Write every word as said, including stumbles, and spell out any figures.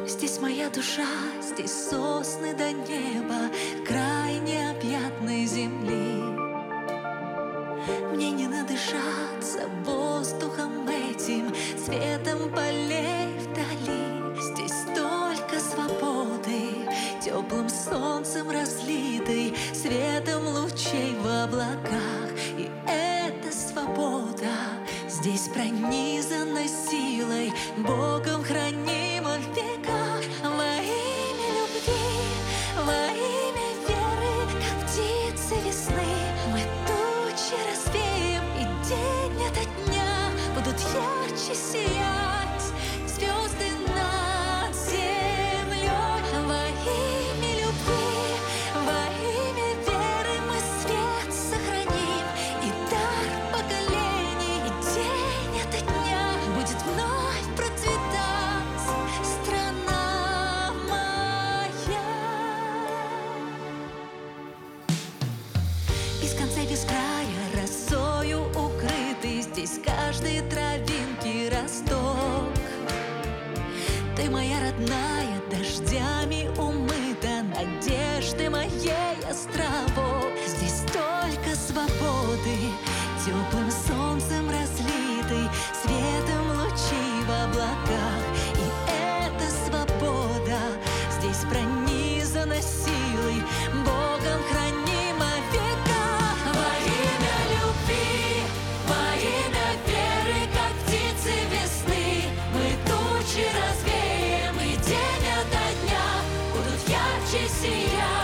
Здесь моя душа, здесь сосны до неба, край необъятной земли. Мне не надышаться воздухом этим, цветом полей вдали. Здесь столько свободы, теплым солнцем разлитой, светом лучей в облаках. И эта свобода здесь пронизана силой, Богом хранима в веках. Во имя любви, во имя веры, как птицы весны, мы тучи развеем, и день ото дня будут ярче сиять звезды над землей. Во имя любви, во имя веры мы свет сохраним, и дар поколений, и день ото дня будет вновь процветать страна моя. Без конца, без края, росою укрытый, здесь каждой травинки росток. Ты моя родная, дождями умыта, надежды моей островок. Здесь столько свободы, теплым солнцем разлитой, светом лучей в облаках. И эта свобода здесь пронизана силой, Богом хранима в веках. Во имя любви, во имя веры, как птицы весны, мы тучи развеем, и день ото дня будут ярче сиять